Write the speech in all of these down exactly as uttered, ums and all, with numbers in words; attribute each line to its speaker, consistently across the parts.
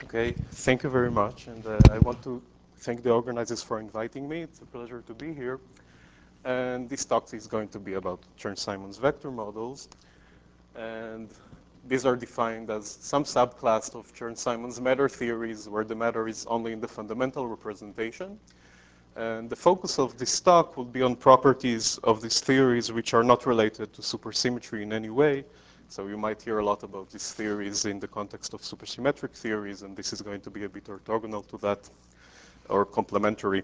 Speaker 1: Okay, thank you very much. And uh, I want to thank the organizers for inviting me. It's a pleasure to be here. And this talk is going to be about Chern-Simons vector models. And these are defined as some subclass of Chern-Simons matter theories where the matter is only in the fundamental representation. And the focus of this talk will be on properties of these theories which are not related to supersymmetry in any way. So you might hear a lot about these theories in the context of supersymmetric theories, and this is going to be a bit orthogonal to that, or complementary.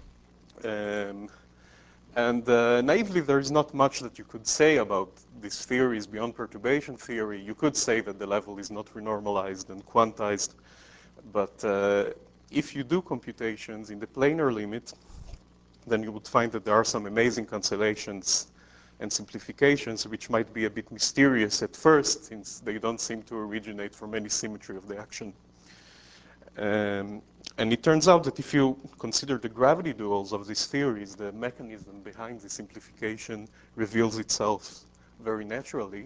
Speaker 1: Um, and uh, naively, there is not much that you could say about these theories beyond perturbation theory. You could say that the level is not renormalized and quantized, but uh, if you do computations in the planar limit, then you would find that there are some amazing cancellations and simplifications which might be a bit mysterious at first, since they don't seem to originate from any symmetry of the action. Um, and it turns out that if you consider the gravity duals of these theories, the mechanism behind the simplification reveals itself very naturally.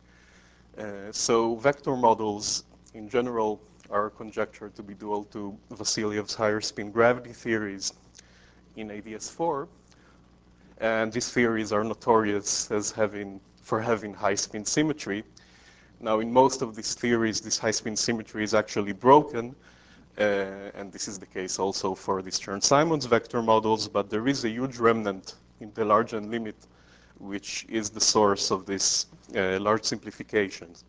Speaker 1: Uh, so vector models in general are conjectured to be dual to Vasilyev's higher spin gravity theories in A D S four. And these theories are notorious as having, for having high spin symmetry. Now, in most of these theories, this high spin symmetry is actually broken, uh, and this is the case also for these Chern-Simons vector models, but there is a huge remnant in the large n limit, which is the source of these uh, large simplifications.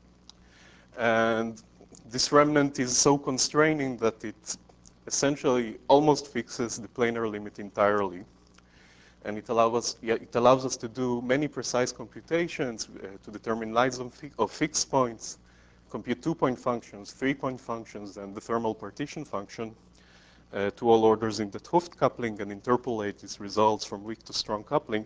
Speaker 1: And this remnant is so constraining that it essentially almost fixes the planar limit entirely. And it allows us, yeah, it allows us to do many precise computations uh, to determine lines of, fi of fixed points, compute two-point functions, three-point functions, and the thermal partition function uh, to all orders in the 't Hooft coupling and interpolate these results from weak to strong coupling.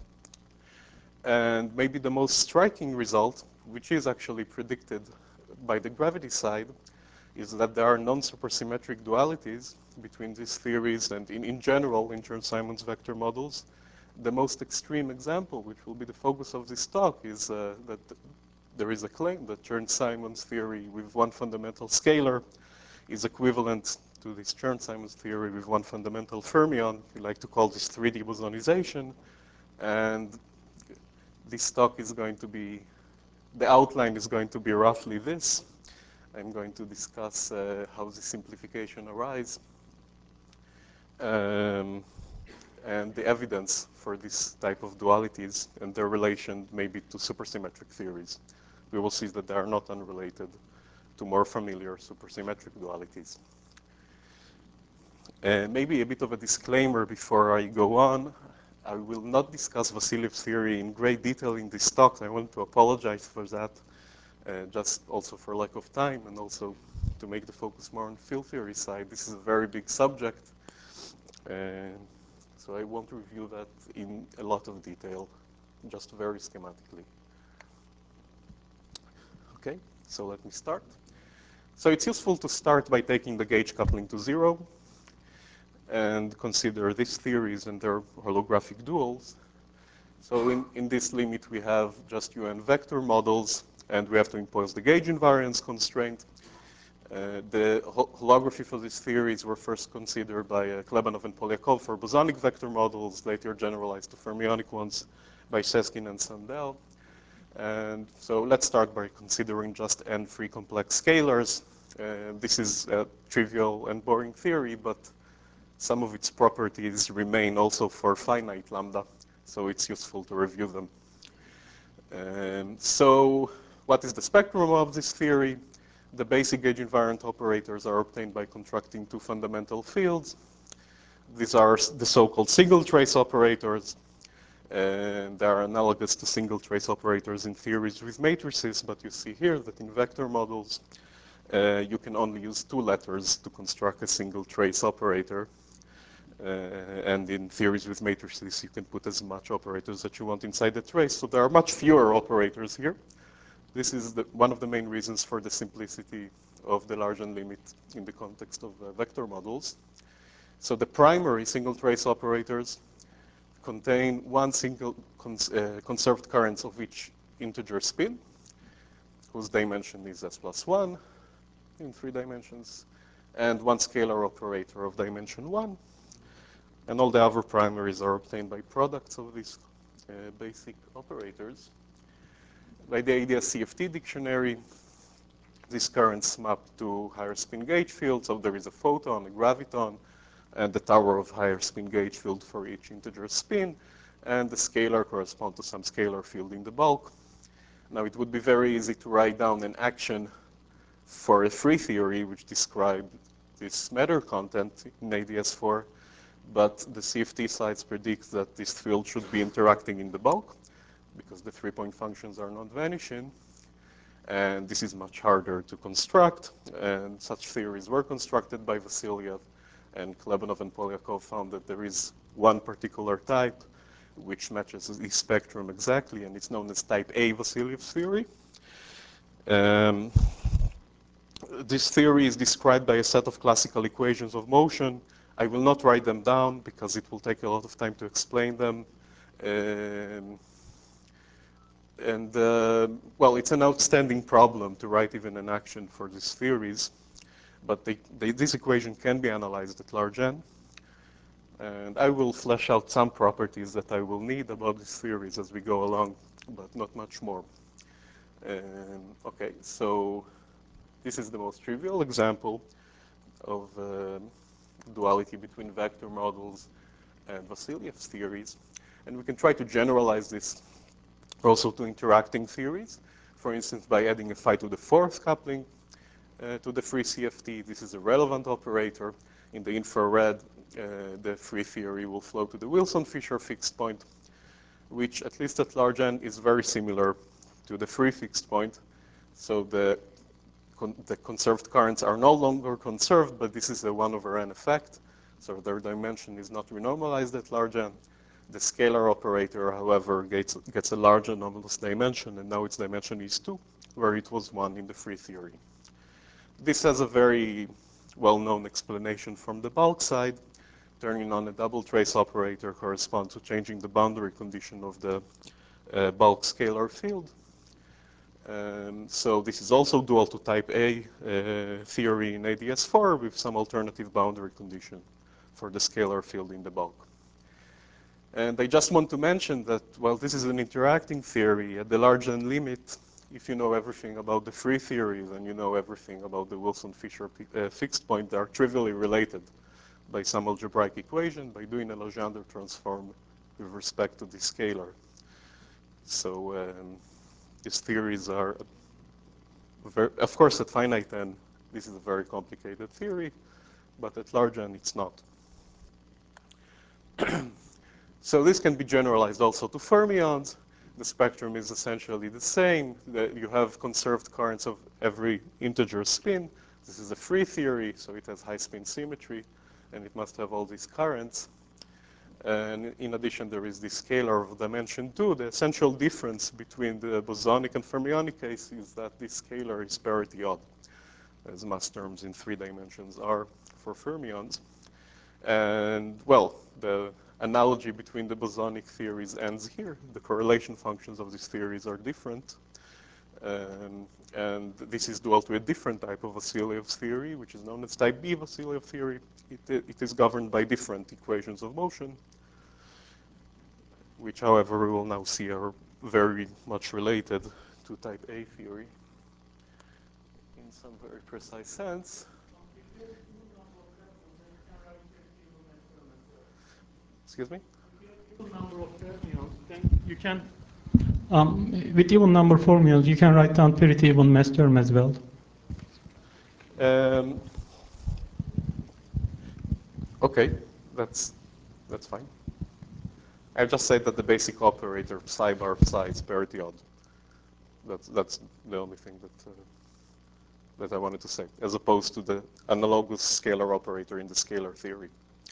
Speaker 1: And maybe the most striking result, which is actually predicted by the gravity side, is that there are non-supersymmetric dualities between these theories and in, in general in Chern-Simons vector models. The most extreme example, which will be the focus of this talk, is uh, that there is a claim that Chern-Simons theory with one fundamental scalar is equivalent to this Chern-Simons theory with one fundamental fermion. We like to call this three D bosonization. And this talk is going to be, the outline is going to be roughly this. I'm going to discuss uh, how the simplification arises um, and the evidence for this type of dualities and their relation maybe to supersymmetric theories. We will see that they are not unrelated to more familiar supersymmetric dualities. Uh, maybe a bit of a disclaimer before I go on. I will not discuss Vasilyev's theory in great detail in this talk. I want to apologize for that. Uh, just also for lack of time and also to make the focus more on field theory side. This is a very big subject, and so I won't review that in a lot of detail, just very schematically. Okay, so let me start. So it's useful to start by taking the gauge coupling to zero and consider these theories and their holographic duals. So in, in this limit, we have just U N vector models, and we have to impose the gauge invariance constraint. Uh, the holography for these theories were first considered by uh, Klebanov and Polyakov for bosonic vector models, later generalized to fermionic ones by Sheskin and Sandel. And so let's start by considering just n free complex scalars. Uh, this is a trivial and boring theory, but some of its properties remain also for finite lambda, so it's useful to review them. Um, so what is the spectrum of this theory? The basic gauge invariant operators are obtained by constructing two fundamental fields. These are the so-called single trace operators, and they are analogous to single trace operators in theories with matrices, but you see here that in vector models, uh, you can only use two letters to construct a single trace operator. Uh, and in theories with matrices, you can put as much operators that you want inside the trace. So there are much fewer operators here. This is the, one of the main reasons for the simplicity of the large n limit in the context of uh, vector models. So the primary single trace operators contain one single cons uh, conserved currents of each integer spin, whose dimension is s plus one. in three dimensions, and one scalar operator of dimension one. And all the other primaries are obtained by products of these uh, basic operators. By the A D S C F T dictionary, these currents map to higher spin gauge fields. So there is a photon, a graviton, and the tower of higher spin gauge field for each integer spin. And the scalar corresponds to some scalar field in the bulk. Now, it would be very easy to write down an action for a free theory which described this matter content in A D S four, but the C F T slides predict that this field should be interacting in the bulk because the three-point functions are not vanishing. And this is much harder to construct, and such theories were constructed by Vasilyev, and Klebanov and Polyakov found that there is one particular type which matches the spectrum exactly, and it's known as type A Vasilyev's theory. Um, this theory is described by a set of classical equations of motion. I will not write them down because it will take a lot of time to explain them. Um, and uh, well, it's an outstanding problem to write even an action for these theories, but they, they, this equation can be analyzed at large n. And I will flesh out some properties that I will need about these theories as we go along, but not much more. Um, okay, so this is the most trivial example of uh, duality between vector models and Vasilyev's theories. And we can try to generalize this also to interacting theories. For instance, by adding a phi to the fourth coupling uh, to the free C F T. This is a relevant operator. In the infrared, uh, the free theory will flow to the Wilson-Fisher fixed point, which at least at large n is very similar to the free fixed point. So the, con the conserved currents are no longer conserved, but this is a one over n effect. So their dimension is not renormalized at large n. The scalar operator, however, gets, gets a large anomalous dimension, and now its dimension is two, where it was one in the free theory. This has a very well-known explanation from the bulk side. Turning on a double trace operator corresponds to changing the boundary condition of the uh, bulk scalar field. Um, so this is also dual to type A uh, theory in A D S four with some alternative boundary condition for the scalar field in the bulk. And I just want to mention that, well, this is an interacting theory. At the large n limit, if you know everything about the free theories and you know everything about the Wilson-Fisher uh, fixed point, they are trivially related by some algebraic equation, by doing a Legendre transform with respect to the scalar. So um, these theories are, very, of course, at finite n, this is a very complicated theory, but at large n, it's not. So this can be generalized also to fermions. The spectrum is essentially the same. That you have conserved currents of every integer spin. This is a free theory, so it has high spin symmetry, and it must have all these currents. And in addition, there is this scalar of dimension two. The essential difference between the bosonic and fermionic case is that this scalar is parity odd, as mass terms in three dimensions are for fermions. And, well, the analogy between the bosonic theories ends here. The correlation functions of these theories are different. Um, and this is dual to a different type of Vasilyev's theory, which is known as type B Vasilyev theory. It, it is governed by different equations of motion, which, however, we will now see are very much related to type A theory in some very precise sense. Excuse me?
Speaker 2: Number of fermions, then you can, um, with even number of fermions, you can write down parity even mass term as well.
Speaker 1: Um, okay, that's that's fine. I just said that the basic operator psi bar psi is parity odd. That's that's the only thing that uh, that I wanted to say, as opposed to the analogous scalar operator in the scalar theory.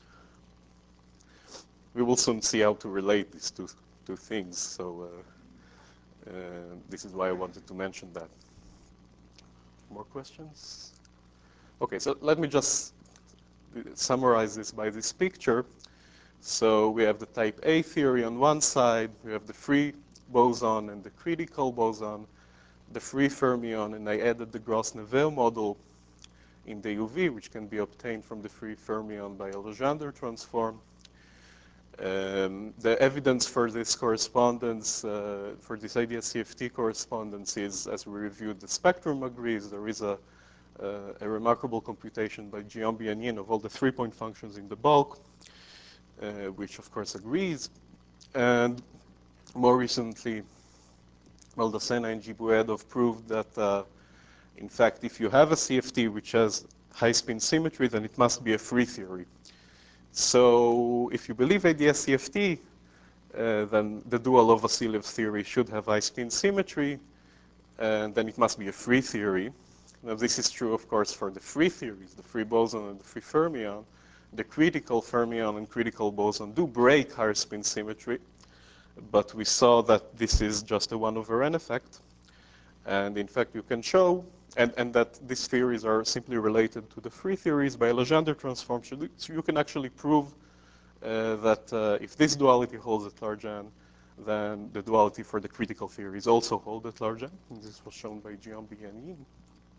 Speaker 1: We will soon see how to relate these two two things. So uh, uh, this is why I wanted to mention that. More questions? Okay, so let me just summarize this by this picture. So we have the type A theory on one side, we have the free boson and the critical boson, the free fermion, and I added the Gross-Neveu model in the U V, which can be obtained from the free fermion by a Legendre transform. Um, the evidence for this correspondence, uh, for this ideal C F T correspondence is, as we reviewed, the spectrum agrees. There is a, uh, a remarkable computation by Giambi and Yin of all the three-point functions in the bulk, uh, which of course agrees. And more recently, Maldacena and Gibuedov proved that, uh, in fact, if you have a C F T which has high spin symmetry, then it must be a free theory. So if you believe A D S C F T, uh, then the dual of Vasiliev theory should have high spin symmetry, and then it must be a free theory. Now this is true, of course, for the free theories, the free boson and the free fermion. The critical fermion and critical boson do break higher spin symmetry, but we saw that this is just a one over n effect. And in fact, you can show, and, and that these theories are simply related to the free theories by a Legendre transform. So you can actually prove uh, that uh, if this duality holds at large n, then the duality for the critical theories also hold at large n. And this was shown by Giambi and Yin.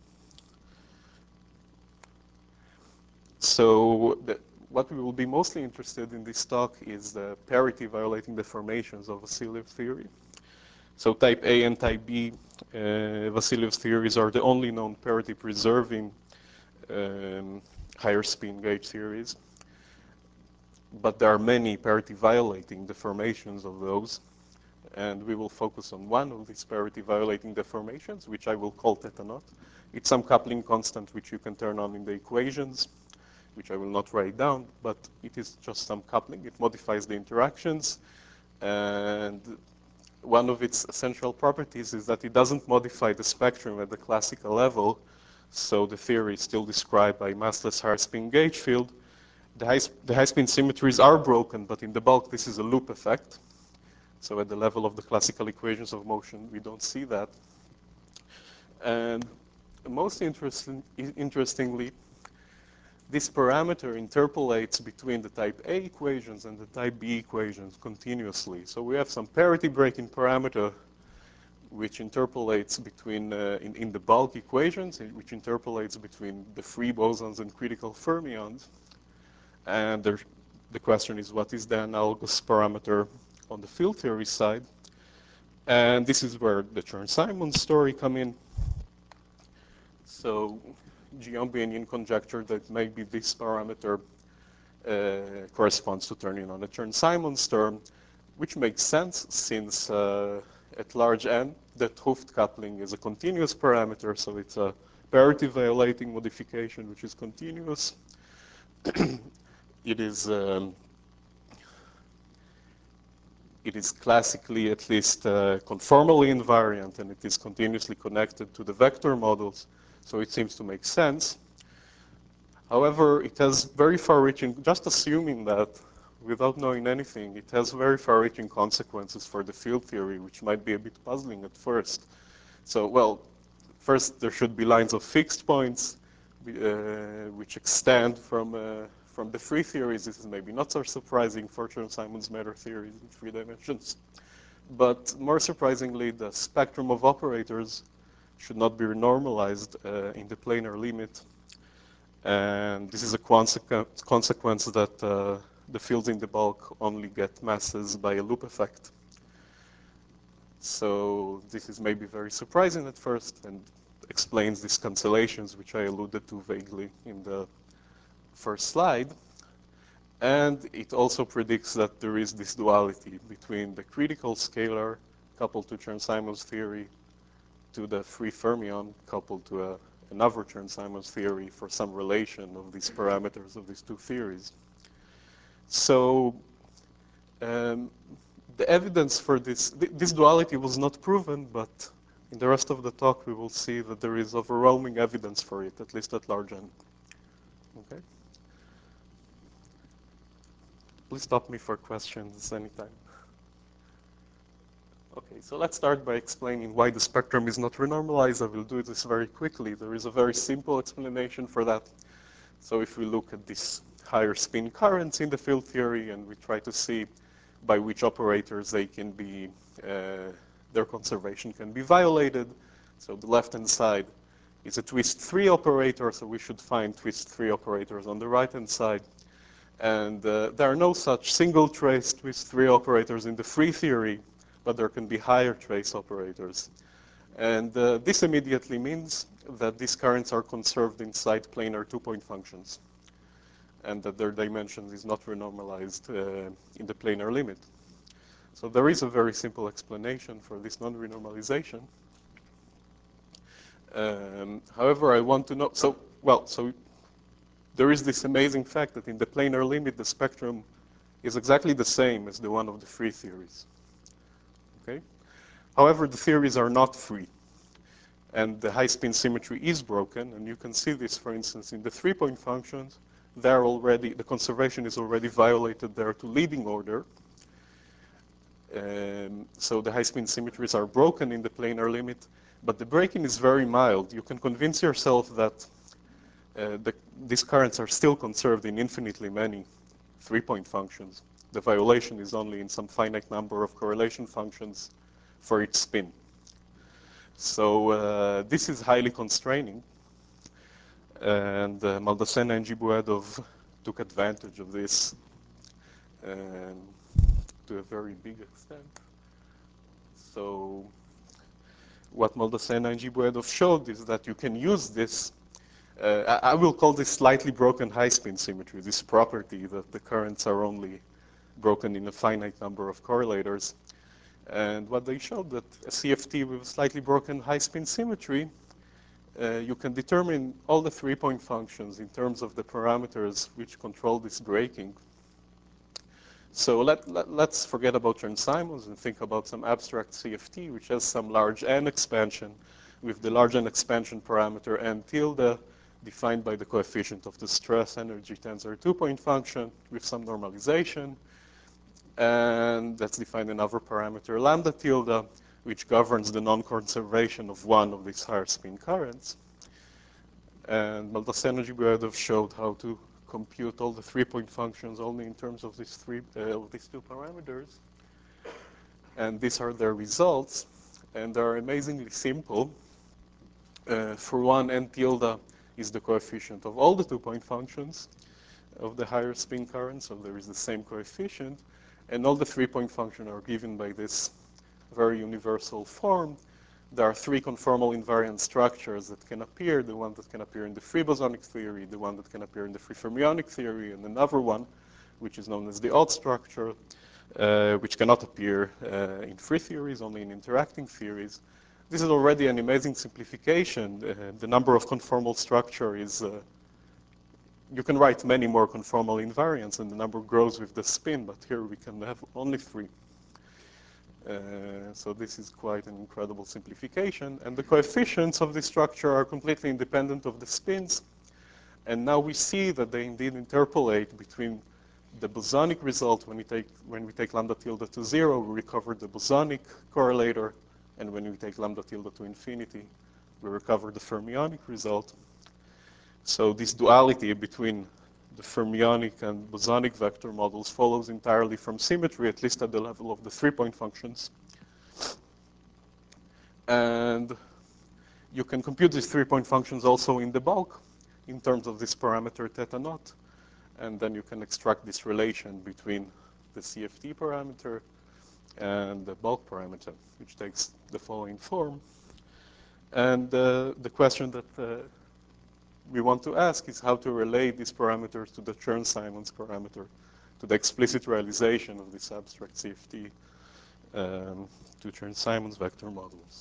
Speaker 1: So the, what we will be mostly interested in this talk is the parity violating deformations of Vasiliev theory. So type A and type B uh, Vasilyev's theories are the only known parity preserving um, higher spin gauge theories. But there are many parity violating deformations of those. And we will focus on one of these parity violating deformations, which I will call theta naught. It's some coupling constant which you can turn on in the equations, which I will not write down, but it is just some coupling. It modifies the interactions. And one of its essential properties is that it doesn't modify the spectrum at the classical level. So the theory is still described by massless higher spin gauge field. The high, the high spin symmetries are broken, but in the bulk, this is a loop effect. So at the level of the classical equations of motion, we don't see that. And most interesting, interestingly, this parameter interpolates between the type A equations and the type B equations continuously. So we have some parity breaking parameter which interpolates between, uh, in, in the bulk equations, which interpolates between the free bosons and critical fermions. And there, the question is, what is the analogous parameter on the field theory side? And this is where the Chern-Simons story come in. So Giambi and Yin conjecture that maybe this parameter uh, corresponds to turning on a Chern-Simons term, which makes sense since uh, at large n, the 't Hooft coupling is a continuous parameter, so it's a parity violating modification which is continuous. It is um, it is classically at least uh, conformally invariant, and it is continuously connected to the vector models, so it seems to make sense. However, it has very far-reaching, just assuming that without knowing anything, it has very far-reaching consequences for the field theory, which might be a bit puzzling at first. So, well, first there should be lines of fixed points uh, which extend from uh, from the free theories. This is maybe not so surprising for Chern-Simons matter theories in three dimensions. But more surprisingly, the spectrum of operators should not be normalized uh, in the planar limit. And this is a consequence, consequence that uh, the fields in the bulk only get masses by a loop effect. So this is maybe very surprising at first and explains these cancellations, which I alluded to vaguely in the first slide. And it also predicts that there is this duality between the critical scalar coupled to Chern-Simons theory to the free fermion coupled to a, another Chern-Simons theory for some relation of these parameters of these two theories. So um, the evidence for this, th this duality was not proven, but in the rest of the talk we will see that there is overwhelming evidence for it, at least at large n. Okay? Please stop me for questions anytime. Okay, so let's start by explaining why the spectrum is not renormalized. I will do this very quickly. There is a very simple explanation for that. So if we look at these higher spin currents in the field theory and we try to see by which operators they can be, uh, their conservation can be violated. So the left-hand side is a twist three operator, so we should find twist three operators on the right-hand side. And uh, there are no such single trace twist three operators in the free theory, but there can be higher trace operators. And uh, this immediately means that these currents are conserved inside planar two-point functions, and that their dimension is not renormalized uh, in the planar limit. So there is a very simple explanation for this non-renormalization. Um, however, I want to know, so, well, so there is this amazing fact that in the planar limit, the spectrum is exactly the same as the one of the free theories. Okay? However, the theories are not free, and the high-spin symmetry is broken, and you can see this, for instance, in the three-point functions. They're already, the conservation is already violated there to leading order. Um, so the high-spin symmetries are broken in the planar limit, but the breaking is very mild. You can convince yourself that uh, the, these currents are still conserved in infinitely many three-point functions. The violation is only in some finite number of correlation functions for each spin. So uh, this is highly constraining, and uh, Maldacena and Zhibuedov took advantage of this um, to a very big extent. So what Maldacena and Zhibuedov showed is that you can use this, uh, I, I will call this slightly broken high-spin symmetry, this property that the currents are only broken in a finite number of correlators. And what they showed that a C F T with a slightly broken high-spin symmetry, uh, you can determine all the three-point functions in terms of the parameters which control this breaking. So let, let, let's forget about Chern-Simons and think about some abstract C F T, which has some large n expansion with the large n expansion parameter n tilde defined by the coefficient of the stress energy tensor two-point function with some normalization. And let's define another parameter, lambda tilde, which governs the non-conservation of one of these higher spin currents. And Maldacena and Zhibuedov showed how to compute all the three-point functions only in terms of these three uh, of these two parameters. And these are their results, and they're amazingly simple. Uh, for one, n tilde is the coefficient of all the two-point functions of the higher spin current, so there is the same coefficient, and all the three-point functions are given by this very universal form. There are three conformal invariant structures that can appear, the one that can appear in the free bosonic theory, the one that can appear in the free fermionic theory, and another one, which is known as the odd structure, uh, which cannot appear uh, in free theories, only in interacting theories. This is already an amazing simplification. Uh, the number of conformal structure is, uh, you can write many more conformal invariants, and the number grows with the spin, but here we can have only three. Uh, so this is quite an incredible simplification. And the coefficients of this structure are completely independent of the spins. And now we see that they indeed interpolate between the bosonic result when we take, when we take lambda tilde to zero, we recover the bosonic correlator. And when we take lambda tilde to infinity, we recover the fermionic result. So this duality between the fermionic and bosonic vector models follows entirely from symmetry, at least at the level of the three-point functions. And you can compute these three-point functions also in the bulk in terms of this parameter theta naught. And then you can extract this relation between the C F T parameter and the bulk parameter, which takes the following form. And uh, the question that uh, we want to ask is how to relate these parameters to the Chern-Simons parameter, to the explicit realization of this abstract C F T um, to Chern-Simons vector models.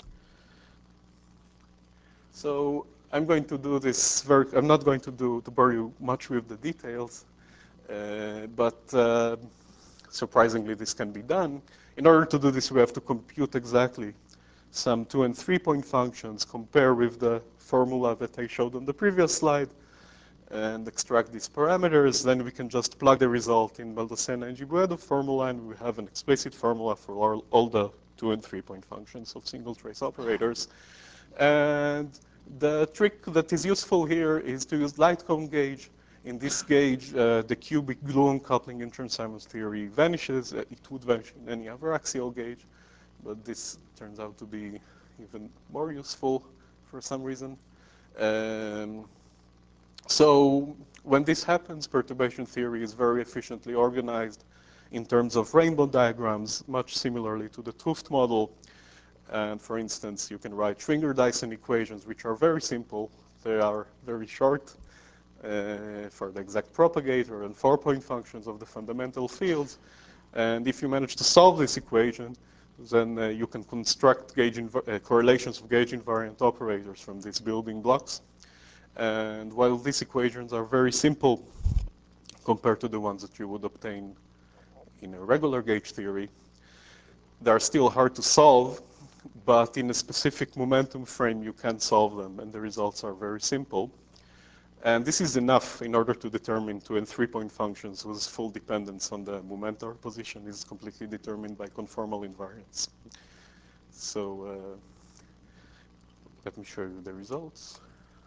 Speaker 1: So I'm going to do this very, I'm not going to do, to bore you much with the details, uh, but uh, surprisingly this can be done. In order to do this, we have to compute exactly some two and three point functions, compare with the formula that I showed on the previous slide, and extract these parameters. Then we can just plug the result in Maldacena and Zhibuedov formula, and we have an explicit formula for all, all the two and three point functions of single trace operators. And the trick that is useful here is to use light cone gauge. In this gauge, uh, the cubic gluon coupling in Chern-Simons theory vanishes. Uh, It would vanish in any other axial gauge, but this turns out to be even more useful for some reason. Um, so when this happens, perturbation theory is very efficiently organized in terms of rainbow diagrams, much similarly to the 't Hooft model. And for instance, you can write Schwinger-Dyson equations, which are very simple. They are very short uh, for the exact propagator and four-point functions of the fundamental fields. And if you manage to solve this equation, then uh, you can construct gauge uh, correlations of gauge invariant operators from these building blocks. And while these equations are very simple compared to the ones that you would obtain in a regular gauge theory, they are still hard to solve, but in a specific momentum frame you can solve them, and the results are very simple. And this is enough in order to determine two and three-point functions whose full dependence on the momentum position is completely determined by conformal invariance. So uh, let me show you the results.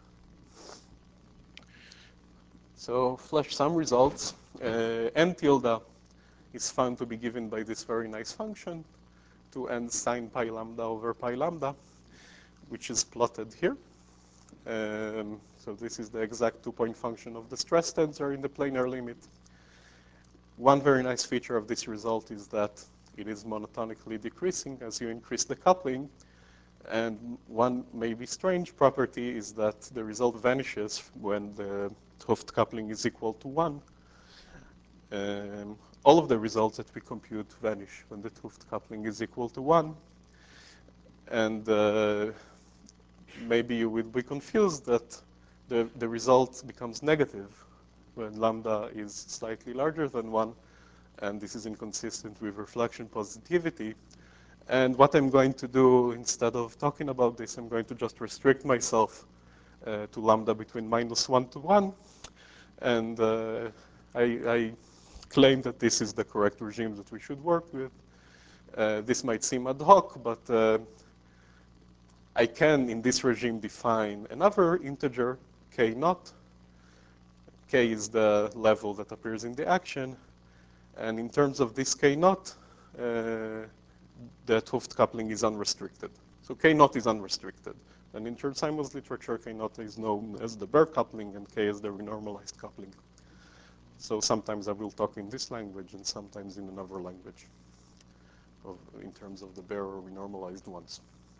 Speaker 1: So flash some results. Uh, n tilde is found to be given by this very nice function, to n sine pi lambda over pi lambda, which is plotted here. Um, so this is the exact two-point function of the stress tensor in the planar limit. One very nice feature of this result is that it is monotonically decreasing as you increase the coupling. And one maybe strange property is that the result vanishes when the 't Hooft coupling is equal to one. Um, all of the results that we compute vanish when the 't Hooft coupling is equal to one. And uh, maybe you will be confused that the, the result becomes negative when lambda is slightly larger than one, and this is inconsistent with reflection positivity. And what I'm going to do, instead of talking about this, I'm going to just restrict myself uh, to lambda between minus one to one. And uh, I, I claim that this is the correct regime that we should work with. Uh, this might seem ad hoc, but uh, I can, in this regime, define another integer, k naught. K is the level that appears in the action. And in terms of this k naught, uh, the 't Hooft coupling is unrestricted. So k naught is unrestricted. And in Chern-Simons literature, k naught is known as the Baire coupling, and k is the renormalized coupling. So sometimes I will talk in this language, and sometimes in another language, of, in terms of the Baire or renormalized ones.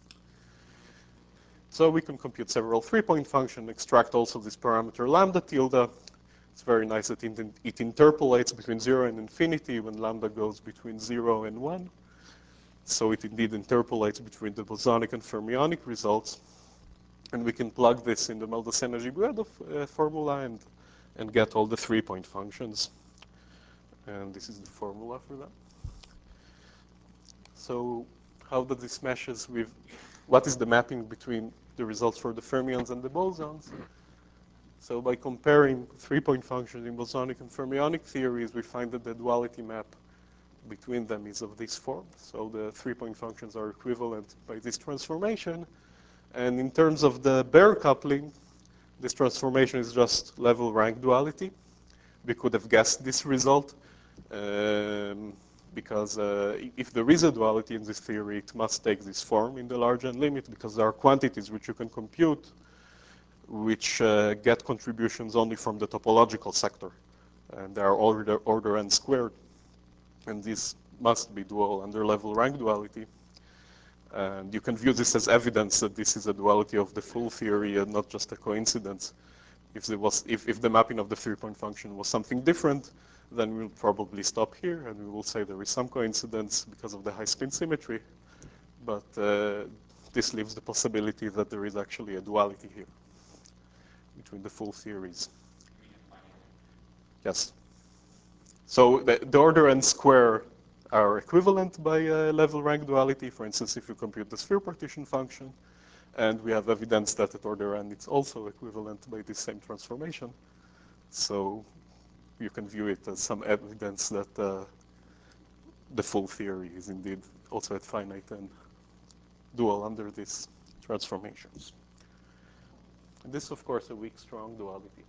Speaker 1: So we can compute several three-point functions, extract also this parameter lambda tilde. It's very nice that it, it interpolates between zero and infinity when lambda goes between zero and one. So it indeed interpolates between the bosonic and fermionic results. And we can plug this in the Maldacena-Giguedo uh, formula and, and get all the three-point functions. And this is the formula for that. So how does this meshes with, what is the mapping between the results for the fermions and the bosons? So by comparing three-point functions in bosonic and fermionic theories, we find that the duality map between them is of this form. So the three-point functions are equivalent by this transformation. And in terms of the Baire coupling, this transformation is just level rank duality. We could have guessed this result um, because uh, if there is a duality in this theory, it must take this form in the large n limit because there are quantities which you can compute which uh, get contributions only from the topological sector. And they are order, order n squared. And this must be dual under level rank duality. And you can view this as evidence that this is a duality of the full theory and not just a coincidence. If, there was, if, if the mapping of the three-point function was something different, then we'll probably stop here and we will say there is some coincidence because of the high spin symmetry. But uh, this leaves the possibility that there is actually a duality here between the full theories. Yes. So the, the order n square are equivalent by uh, level rank duality. For instance, if you compute the sphere partition function, and we have evidence that at order n it's also equivalent by this same transformation. So you can view it as some evidence that uh, the full theory is indeed also at finite and dual under these transformations. And this is, of course, a weak, strong duality.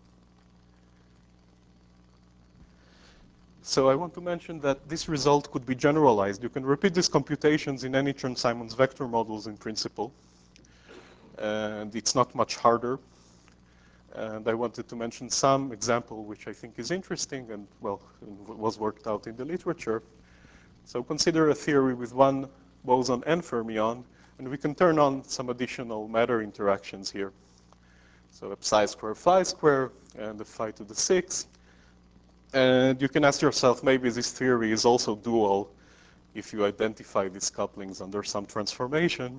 Speaker 1: So I want to mention that this result could be generalized. You can repeat these computations in any Chern-Simons vector models in principle. And it's not much harder. And I wanted to mention some example which I think is interesting and, well, was worked out in the literature. So consider a theory with one boson n fermion, and we can turn on some additional matter interactions here. So a psi square phi square and a phi to the six. And you can ask yourself, maybe this theory is also dual if you identify these couplings under some transformation.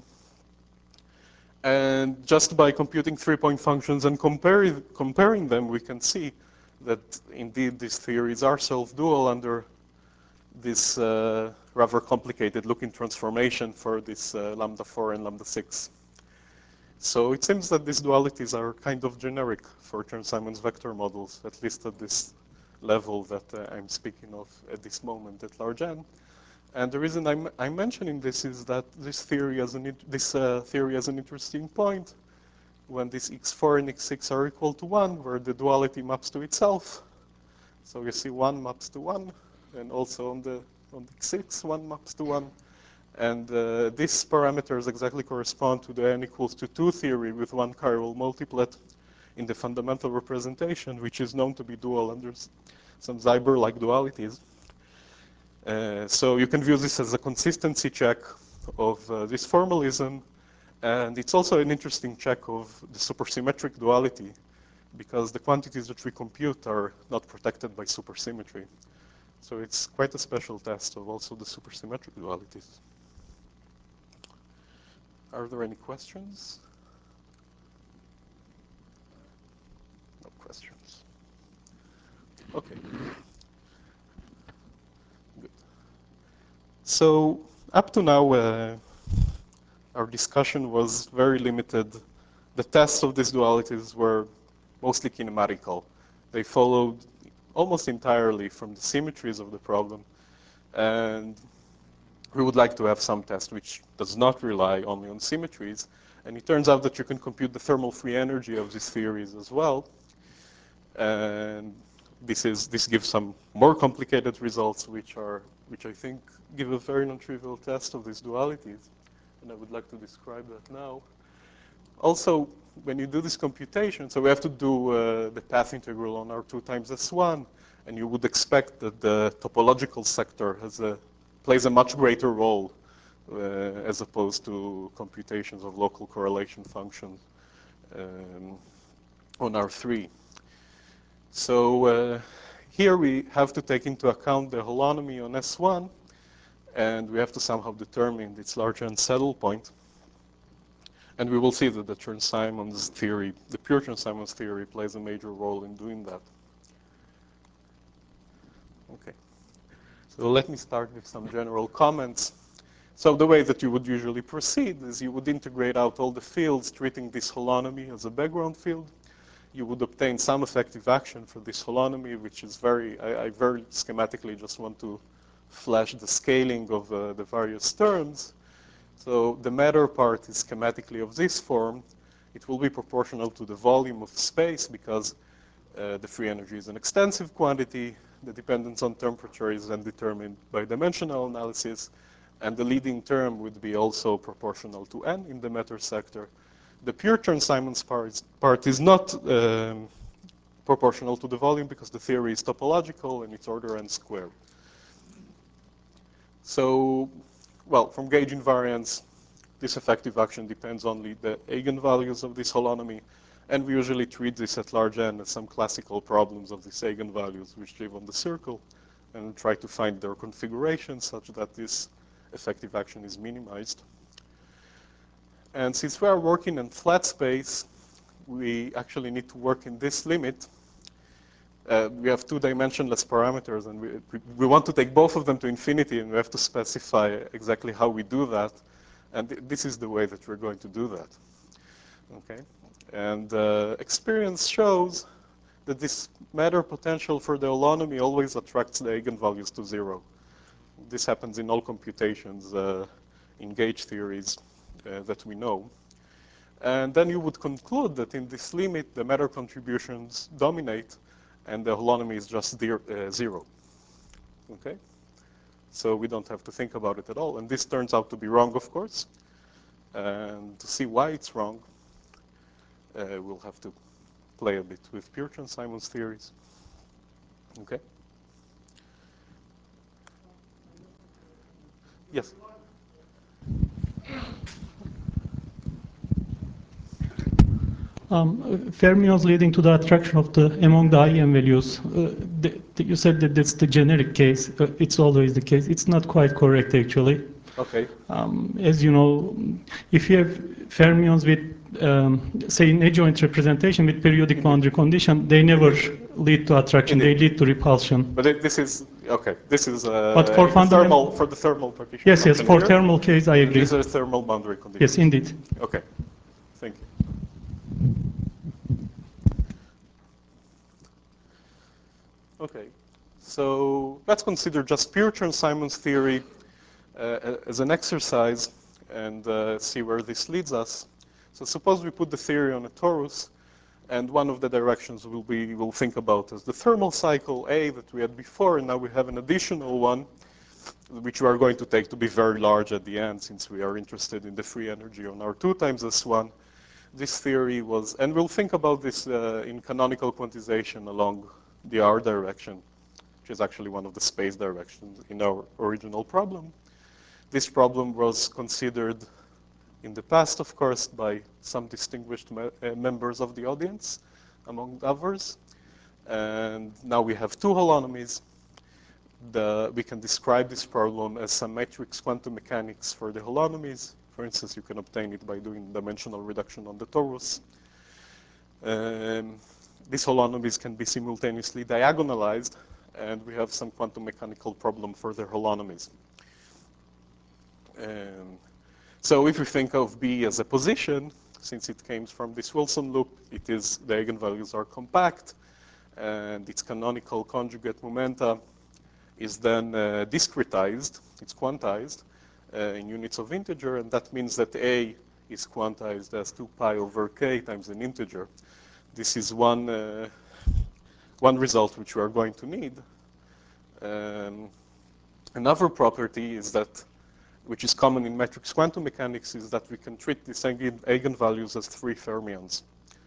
Speaker 1: And just by computing three-point functions and compare, comparing them, we can see that indeed these theories are self-dual under this uh, rather complicated looking transformation for this uh, lambda four and lambda six. So it seems that these dualities are kind of generic for Chern-Simons vector models, at least at this level that uh, I'm speaking of at this moment at large n. And the reason I'm, I'm mentioning this is that this theory has an, this uh, theory has an interesting point when these x four and x six are equal to one, where the duality maps to itself. So you see one maps to one, and also on the on the x six, one maps to one. And uh, these parameters exactly correspond to the n equals to two theory with one chiral multiplet in the fundamental representation, which is known to be dual under some Zeiber-like dualities. Uh, so you can view this as a consistency check of uh, this formalism, and it's also an interesting check of the supersymmetric duality, because the quantities that we compute are not protected by supersymmetry. So it's quite a special test of also the supersymmetric dualities. Are there any questions? No questions. Okay, good. So up to now, uh, our discussion was very limited. The tests of these dualities were mostly kinematical. They followed almost entirely from the symmetries of the problem. And we would like to have some test which does not rely only on symmetries. And it turns out that you can compute the thermal free energy of these theories as well. And this is this gives some more complicated results, which are which I think give a very non-trivial test of these dualities. And I would like to describe that now. Also, when you do this computation, so we have to do uh, the path integral on R two times S one, and you would expect that the topological sector has a, plays a much greater role uh, as opposed to computations of local correlation functions um, on R three. So uh, here we have to take into account the holonomy on S one, and we have to somehow determine its large unsettled point. And we will see that the Chern-Simons theory, the pure Chern-Simons theory, plays a major role in doing that. Okay. So let me start with some general comments. So the way that you would usually proceed is you would integrate out all the fields, treating this holonomy as a background field. You would obtain some effective action for this holonomy, which is very, I, I very schematically just want to flash the scaling of uh, the various terms. So the matter part is schematically of this form. It will be proportional to the volume of space because uh, the free energy is an extensive quantity. The dependence on temperature is then determined by dimensional analysis. And the leading term would be also proportional to n in the matter sector. The pure Chern-Simons part, part is not um, proportional to the volume because the theory is topological and it's order n squared. So, well, from gauge invariance, this effective action depends only the eigenvalues of this holonomy, and we usually treat this at large n as some classical problems of these eigenvalues which live on the circle, and try to find their configuration such that this effective action is minimized. And since we are working in flat space, we actually need to work in this limit. Uh, we have two dimensionless parameters, and we, we want to take both of them to infinity, and we have to specify exactly how we do that. And th this is the way that we're going to do that. Okay? And uh, experience shows that this matter potential for the holonomy always attracts the eigenvalues to zero. This happens in all computations uh, in gauge theories uh, that we know. And then you would conclude that in this limit, the matter contributions dominate, and the holonomy is just uh, zero. Okay? So we don't have to think about it at all. And this turns out to be wrong, of course. And to see why it's wrong, uh, we'll have to play a bit with pure Chern-Simons theories. Okay. Yes.
Speaker 2: Um, fermions leading to the attraction of the among the I M values. Uh, the, the, you said that that's the generic case. Uh, it's always the case. It's not quite correct actually.
Speaker 1: Okay.
Speaker 2: Um, as you know, if you have fermions with, um, say, an adjoint representation with periodic
Speaker 1: Indeed.
Speaker 2: boundary condition, they never
Speaker 1: Indeed.
Speaker 2: lead to attraction.
Speaker 1: Indeed.
Speaker 2: They lead to repulsion.
Speaker 1: But it, this is okay. This is
Speaker 2: But
Speaker 1: uh,
Speaker 2: for
Speaker 1: in the thermal
Speaker 2: fundamental,
Speaker 1: for the thermal partition
Speaker 2: yes, yes,
Speaker 1: function
Speaker 2: for
Speaker 1: here.
Speaker 2: thermal case, I agree.
Speaker 1: These are thermal boundary
Speaker 2: Yes,
Speaker 1: conditions.
Speaker 2: indeed.
Speaker 1: Okay. Thank you. Okay. So let's consider just pure Chern-Simons theory uh, as an exercise and uh, see where this leads us. So suppose we put the theory on a torus, and one of the directions will be we'll think about as the thermal cycle A that we had before, and now we have an additional one, which we are going to take to be very large at the end, since we are interested in the free energy on R two times S one. This theory was, and we'll think about this uh, in canonical quantization along the R direction, which is actually one of the space directions in our original problem. This problem was considered in the past, of course, by some distinguished me uh, members of the audience, among others. And now we have two holonomies. The, we can describe this problem as some matrix quantum mechanics for the holonomies. For instance, you can obtain it by doing dimensional reduction on the torus. Um, these holonomies can be simultaneously diagonalized, and we have some quantum mechanical problem for their holonomies. Um, so if we think of B as a position, since it came from this Wilson loop, it is the eigenvalues are compact, and its canonical conjugate momenta is then uh, discretized, it's quantized uh, in units of integer, and that means that A is quantized as two pi over k times an integer. This is one, uh, one result which we are going to need. Um, another property is that, which is common in matrix quantum mechanics, is that we can treat these eigen eigenvalues as three fermions.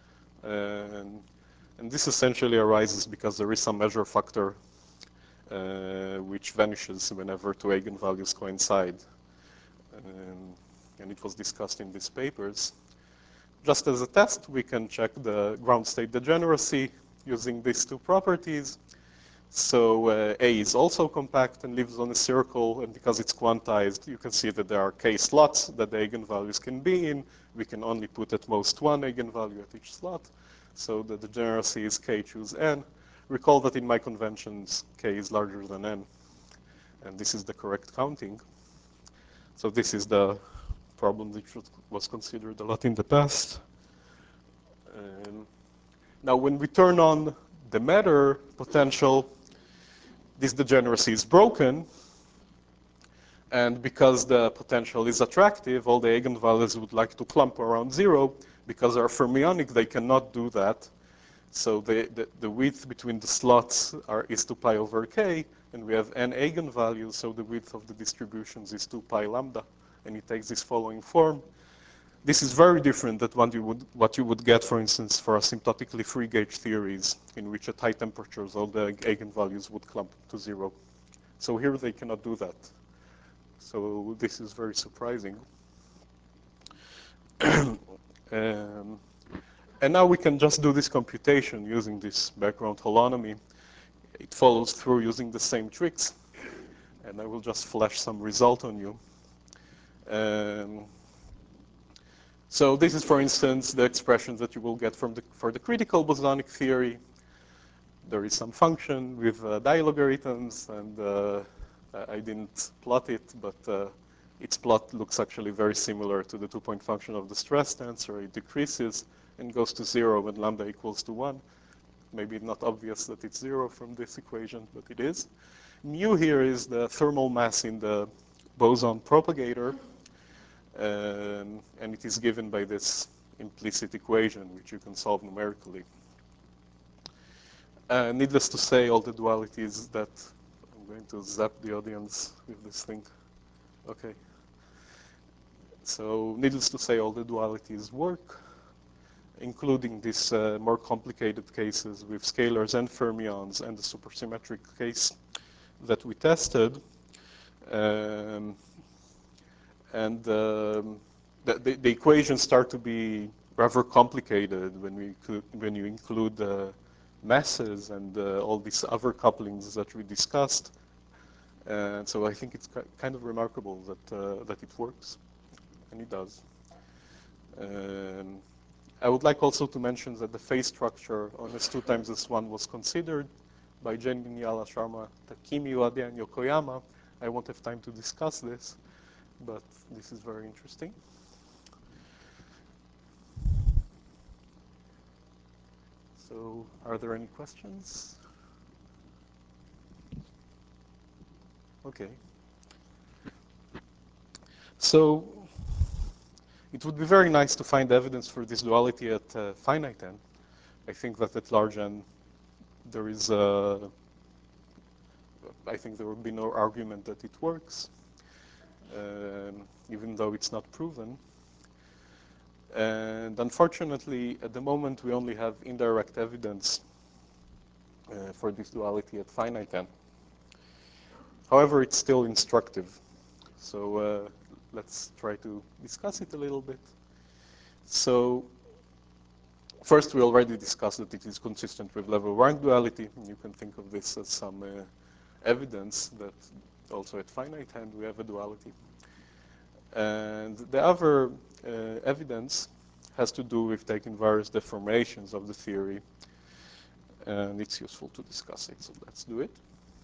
Speaker 1: And, and this essentially arises because there is some measure factor uh, which vanishes whenever two eigenvalues coincide. Um, and it was discussed in these papers. Just as a test, we can check the ground state degeneracy using these two properties. So uh, A is also compact and lives on a circle, and because it's quantized, you can see that there are k slots that the eigenvalues can be in. We can only put at most one eigenvalue at each slot. So the degeneracy is k choose n. Recall that in my conventions, k is larger than n, and this is the correct counting. So this is the problem which was considered a lot in the past. Um, now, when we turn on the matter potential, this degeneracy is broken, and because the potential is attractive, all the eigenvalues would like to clump around zero. Because they are fermionic, they cannot do that. So the, the, the width between the slots are, is two pi over k, and we have n eigenvalues, so the width of the distributions is two pi lambda, and it takes this following form. This is very different than what you would, what you would get, for instance, for asymptotically free gauge theories, in which at high temperatures all the eigenvalues would clump to zero. So here they cannot do that. So this is very surprising. um, and now we can just do this computation using this background holonomy. It follows through using the same tricks. And I will just flash some result on you. Um, so this is, for instance, the expressions that you will get from the, for the critical bosonic theory. There is some function with uh, dilogarithms, and uh, I didn't plot it, but uh, its plot looks actually very similar to the two-point function of the stress tensor. It decreases and goes to zero when lambda equals to one. Maybe not obvious that it's zero from this equation, but it is. Mu here is the thermal mass in the boson propagator, um, and it is given by this implicit equation, which you can solve numerically. Uh, needless to say, all the dualities that I'm going to zap the audience with this thing. Okay. So needless to say, all the dualities work. including these uh, more complicated cases with scalars and fermions and the supersymmetric case that we tested. Um, and um, the, the, the, equations start to be rather complicated when, we could, when you include uh, masses and uh, all these other couplings that we discussed. And so I think it's kind of remarkable that, uh, that it works, and it does. Um, I would like also to mention that the phase structure on S two times S one was considered by Jen Minyala, Sharma, Takimi, Uade, and Yokoyama. I won't have time to discuss this, but this is very interesting. So are there any questions? Okay. So it would be very nice to find evidence for this duality at uh, finite n. I think that at large n there is a, I think there would be no argument that it works, um, even though it's not proven. And unfortunately, at the moment, we only have indirect evidence uh, for this duality at finite n. However, it's still instructive. So uh, let's try to discuss it a little bit. So first, we already discussed that it is consistent with level rank duality. You can think of this as some uh, evidence that also at finite n we have a duality. And the other uh, evidence has to do with taking various deformations of the theory, and it's useful to discuss it, so let's do it.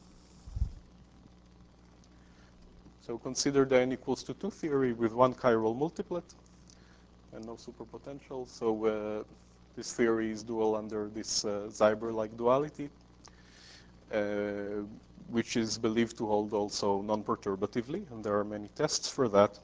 Speaker 1: So consider the n equals to two theory with one chiral multiplet and no superpotential. So uh, this theory is dual under this uh, Zeiber-like duality, uh, which is believed to hold also non-perturbatively, and there are many tests for that.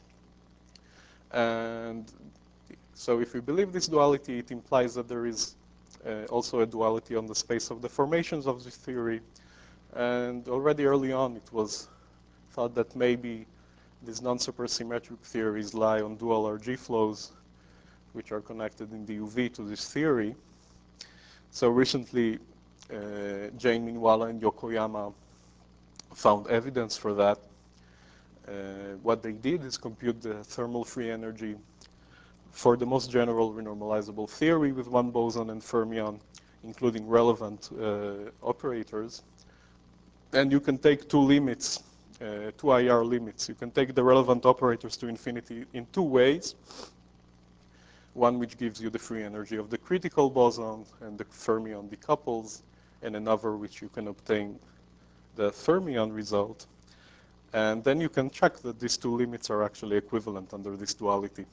Speaker 1: And so if we believe this duality, it implies that there is uh, also a duality on the space of deformations of this theory. And already early on, it was thought that maybe these non-supersymmetric theories lie on dual R G flows, which are connected in the U V to this theory. So recently, uh, Jane Minwala and Yokoyama found evidence for that. Uh, what they did is compute the thermal free energy for the most general renormalizable theory with one boson and fermion, including relevant uh, operators. And you can take two limits, uh, two I R limits. You can take the relevant operators to infinity in two ways. One which gives you the free energy of the critical boson and the fermion decouples, and another which you can obtain the fermion result. And then you can check that these two limits are actually equivalent under this duality.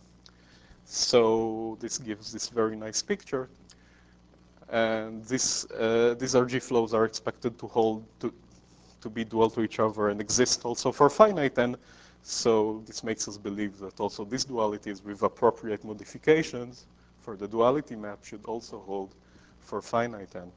Speaker 1: So this gives this very nice picture. And this, uh, these R G flows are expected to hold, to, to be dual to each other and exist also for finite n. So this makes us believe that also these dualities with appropriate modifications for the duality map should also hold for finite n.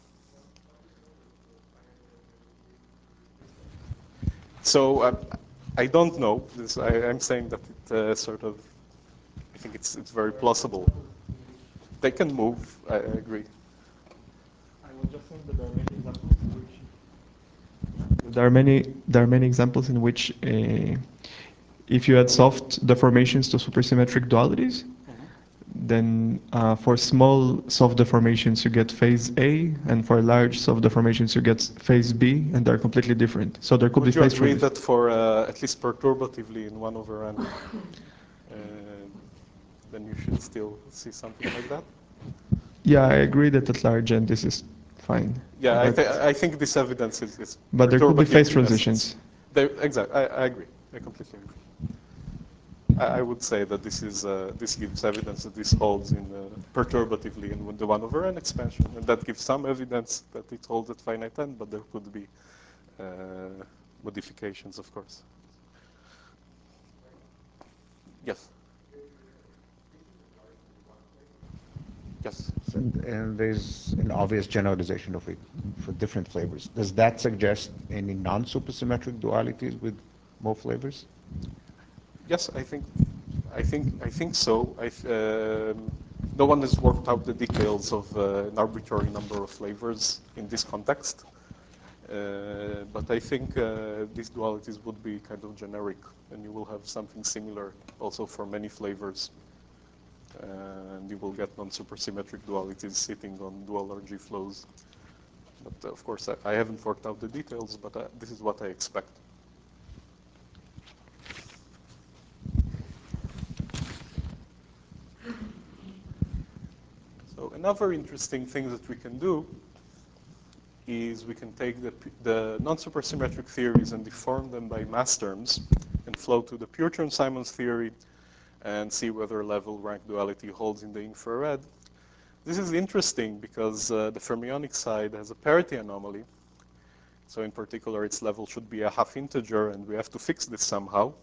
Speaker 1: So uh, I don't know. This, I, I'm saying that it uh, sort of, I think it's, it's very plausible. They can move, I, I agree.
Speaker 3: I was just saying that there are many examples in which there are many there are many examples in which uh, if you add soft deformations to supersymmetric dualities,
Speaker 1: Mm-hmm.
Speaker 3: then uh, for small soft deformations you get phase A, and for large soft deformations you get phase B, and they're completely different. So there could be
Speaker 1: Would you
Speaker 3: phase
Speaker 1: agree
Speaker 3: transition.
Speaker 1: that for uh, at least perturbatively in one over n, uh, then you should still see something like that?
Speaker 3: Yeah, I agree that at large end this is fine,
Speaker 1: Yeah, I,
Speaker 3: but
Speaker 1: th I think this evidence is, is
Speaker 3: but there could be
Speaker 1: perturbative
Speaker 3: phase
Speaker 1: in essence.
Speaker 3: transitions.
Speaker 1: Exactly, I, I agree. I completely agree. I, I would say that this is uh, this gives evidence that this holds in uh, perturbatively in the one over n expansion, and that gives some evidence that it holds at finite n, but there could be uh, modifications, of course. Yes. Yes.
Speaker 4: So, and there's an obvious generalization of it for different flavors. Does that suggest any non-supersymmetric dualities with more flavors?
Speaker 1: Yes, I think, I think, I think so. I, um, no one has worked out the details of uh, an arbitrary number of flavors in this context. Uh, but I think uh, these dualities would be kind of generic, and you will have something similar also for many flavors. And you will get non-supersymmetric dualities sitting on dual R G flows. But uh, of course, I, I haven't worked out the details, but uh, this is what I expect. So another interesting thing that we can do is we can take the, the non-supersymmetric theories and deform them by mass terms and flow to the pure Chern-Simons theory and see whether level rank duality holds in the infrared. This is interesting because uh, the fermionic side has a parity anomaly. So in particular, its level should be a half integer, and we have to fix this somehow.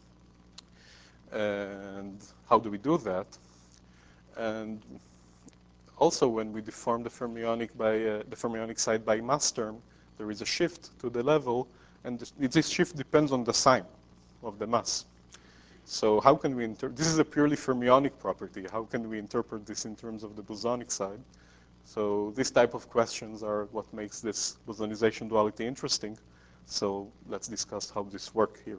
Speaker 1: And how do we do that? And also, when we deform the fermionic by uh, the fermionic side by mass term, there is a shift to the level, and this, this shift depends on the sign of the mass. So how can we inter- this is a purely fermionic property. How can we interpret this in terms of the bosonic side? So this type of questions are what makes this bosonization duality interesting. So let's discuss how this works here.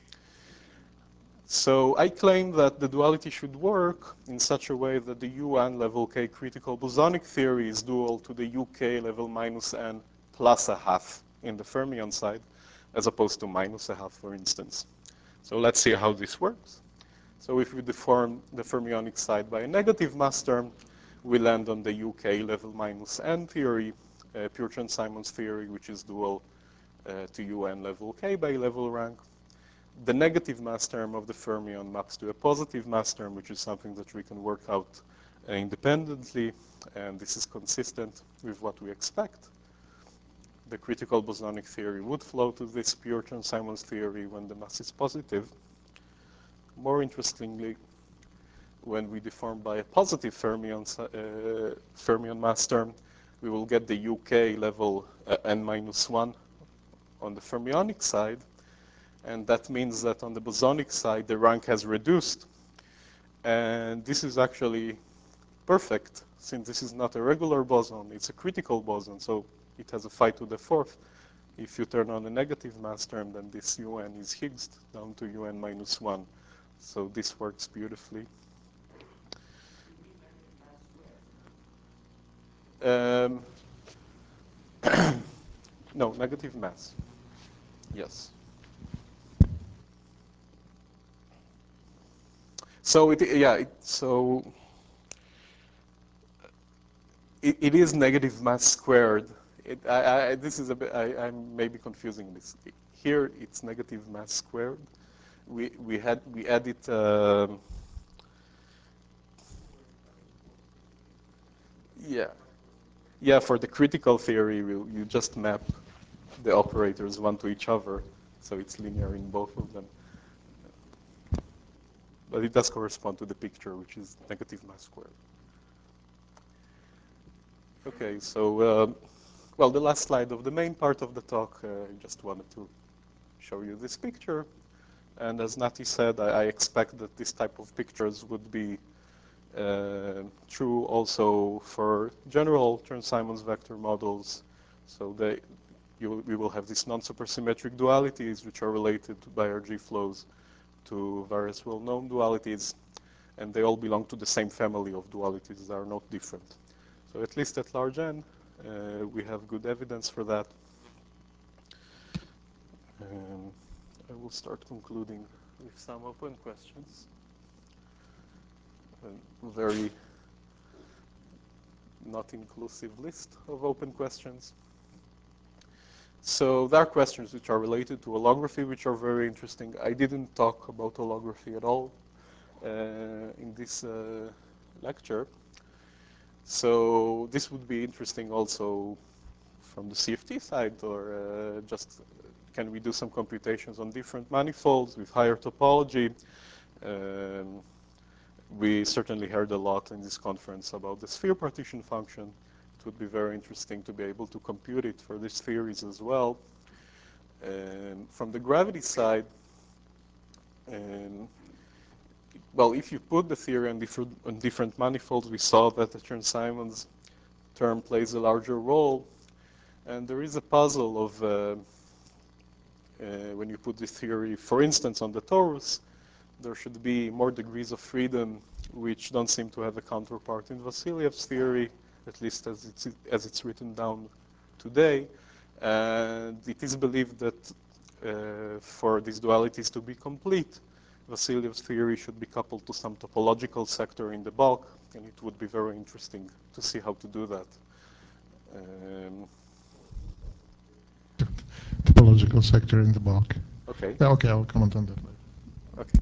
Speaker 1: So I claim that the duality should work in such a way that the U N level K critical bosonic theory is dual to the U K level minus N plus a half in the fermion side, as opposed to minus a half, for instance. So let's see how this works. So if we deform the fermionic side by a negative mass term, we land on the U K level minus N theory, uh, pure Chern-Simons theory, which is dual uh, to U N level K by level rank. The negative mass term of the fermion maps to a positive mass term, which is something that we can work out uh, independently, and this is consistent with what we expect. The critical bosonic theory would flow to this pure Chern-Simons theory when the mass is positive. More interestingly, when we deform by a positive fermion, uh, fermion mass term, we will get the U K level uh, n minus one on the fermionic side, and that means that on the bosonic side, the rank has reduced. And this is actually perfect, since this is not a regular boson, it's a critical boson, so it has a phi to the fourth. If you turn on a negative mass term, then this U N is Higgs down to U N minus one. So this works beautifully. Um, no, negative mass. Yes. So it, yeah, it, so it, it is negative mass squared. It, I, I, this is a bit, I, I'm maybe confusing this. Here it's negative mass squared. We we had we added. Um, yeah, yeah. For the critical theory, we, you just map the operators one to each other, so it's linear in both of them. But it does correspond to the picture, which is negative mass squared. Okay, so, um, well, the last slide of the main part of the talk, uh, I just wanted to show you this picture. And as Nati said, I, I expect that this type of pictures would be uh, true also for general Chern-Simons vector models. So they, you, we will have these non-supersymmetric dualities, which are related by R G flows to various well-known dualities, and they all belong to the same family of dualities that are not different. So at least at large n, uh, we have good evidence for that. Um, I will start concluding with some open questions. A very not inclusive list of open questions. So there are questions which are related to holography, which are very interesting. I didn't talk about holography at all uh, in this uh, lecture. So this would be interesting also from the C F T side, or uh, just can we do some computations on different manifolds with higher topology? Um, we certainly heard a lot in this conference about the sphere partition function. It would be very interesting to be able to compute it for these theories as well. Um, from the gravity side, um, well, if you put the theory on different, on different manifolds, we saw that the Chern-Simons term plays a larger role. And there is a puzzle of uh, uh, when you put this theory, for instance, on the torus, there should be more degrees of freedom, which don't seem to have a counterpart in Vasilyev's theory, at least as it's, as it's written down today. And it is believed that uh, for these dualities to be complete, Vasilyev's theory should be coupled to some topological sector in the bulk, and it would be very interesting to see how to do that. Um,
Speaker 5: Topological sector in the bulk.
Speaker 1: okay.
Speaker 5: Yeah, okay, I'll comment on that later.
Speaker 1: Okay.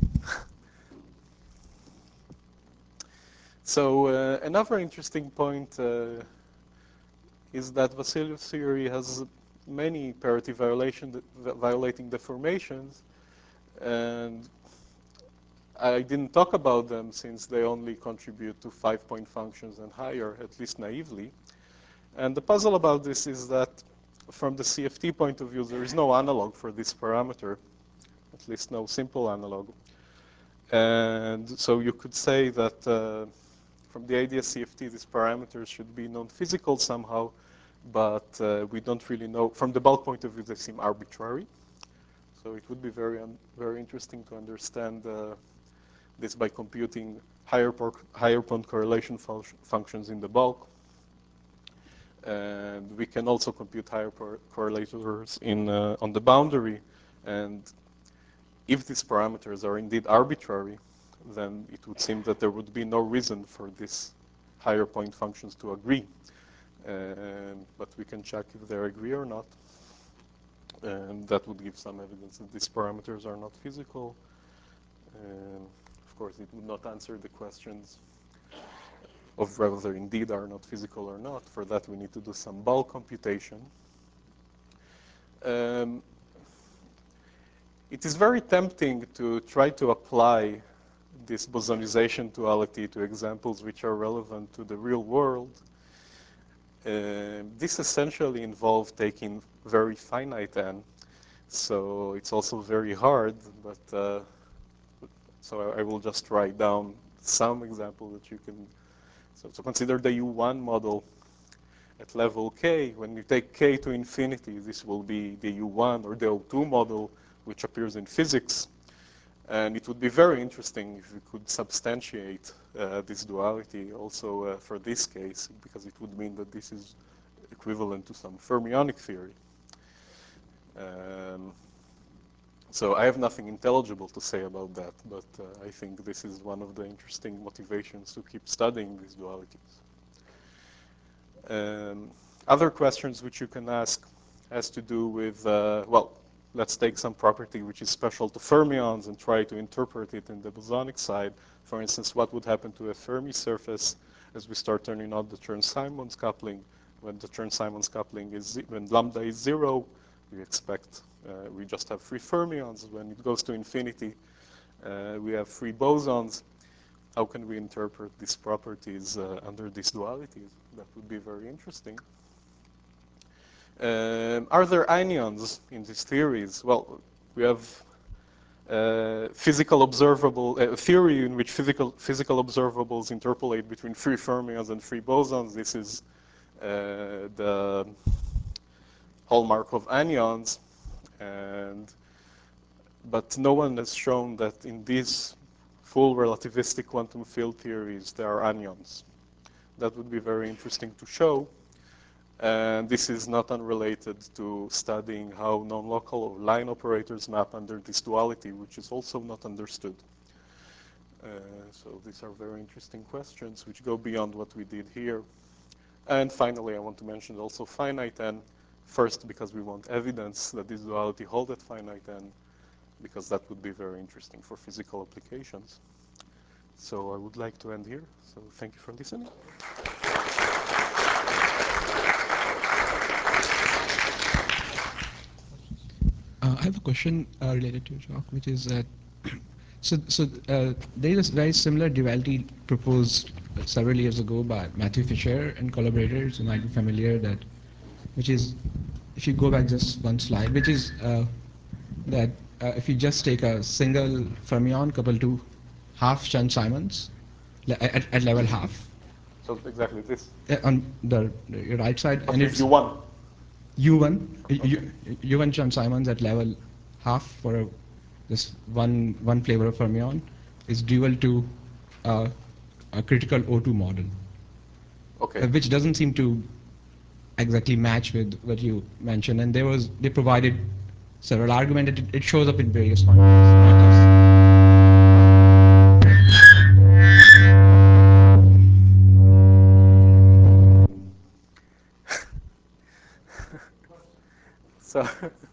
Speaker 1: So uh, another interesting point uh, is that Vasilyev's theory has many parity violation, violating deformations, and I didn't talk about them since they only contribute to five-point functions and higher, at least naively. And the puzzle about this is that from the C F T point of view, there is no analog for this parameter, at least no simple analog. And so you could say that uh, from the idea C F T, these parameters should be non-physical somehow, but uh, we don't really know. From the bulk point of view, they seem arbitrary. So it would be very, very interesting to understand uh, this by computing higher, higher point correlation fun functions in the bulk. And we can also compute higher correlators in, uh, on the boundary. And if these parameters are indeed arbitrary, then it would seem that there would be no reason for these higher point functions to agree. Um, but we can check if they agree or not. And that would give some evidence that these parameters are not physical. Um, of course, it would not answer the questions of whether indeed are not physical or not. For that, we need to do some bulk computation. Um, it is very tempting to try to apply this bosonization duality to examples which are relevant to the real world. Uh, this essentially involves taking very finite n, so it's also very hard, but uh, so I, I will just write down some example that you can, so, so consider the U one model at level k. When you take k to infinity, this will be the U one or the O two model, which appears in physics. And it would be very interesting if we could substantiate uh, this duality also uh, for this case, because it would mean that this is equivalent to some fermionic theory. Um, so I have nothing intelligible to say about that, but uh, I think this is one of the interesting motivations to keep studying these dualities. Um, other questions which you can ask has to do with, uh, well, let's take some property which is special to fermions and try to interpret it in the bosonic side. For instance, what would happen to a Fermi surface as we start turning on the Chern-Simons coupling? When the Chern-Simons coupling is, when lambda is zero, we expect, uh, we just have free fermions. When it goes to infinity, uh, we have free bosons. How can we interpret these properties uh, under these dualities? That would be very interesting. Um, are there anyons in these theories? Well, we have uh, physical observable uh, theory in which physical physical observables interpolate between free fermions and free bosons. This is uh, the hallmark of anyons, and but no one has shown that in these full relativistic quantum field theories there are anyons. That would be very interesting to show. And this is not unrelated to studying how non-local or line operators map under this duality, which is also not understood. Uh, so these are very interesting questions which go beyond what we did here. And finally, I want to mention also finite n. First, because we want evidence that this duality holds at finite n, because that would be very interesting for physical applications. So I would like to end here. So thank you for listening.
Speaker 6: Uh, I have a question uh, related to Jacques, which is that so so uh, there is a very similar duality proposed several years ago by Matthew Fisher and collaborators. You might be familiar that, which is, if you go back just one slide, which is uh, that uh, if you just take a single fermion coupled to half Chern-Simons le- at, at level half
Speaker 1: So exactly this.
Speaker 6: uh, on the, the right side, and
Speaker 1: Okay,
Speaker 6: it's
Speaker 1: U one.
Speaker 6: U one,
Speaker 1: Okay.
Speaker 6: U, U one Chern-Simons at level half for a, this one one flavor of fermion is dual to uh, a critical O two model,
Speaker 1: Okay.
Speaker 6: uh, which doesn't seem to exactly match with what you mentioned. And there was they provided several arguments. It, it shows up in various contexts, not just.
Speaker 1: So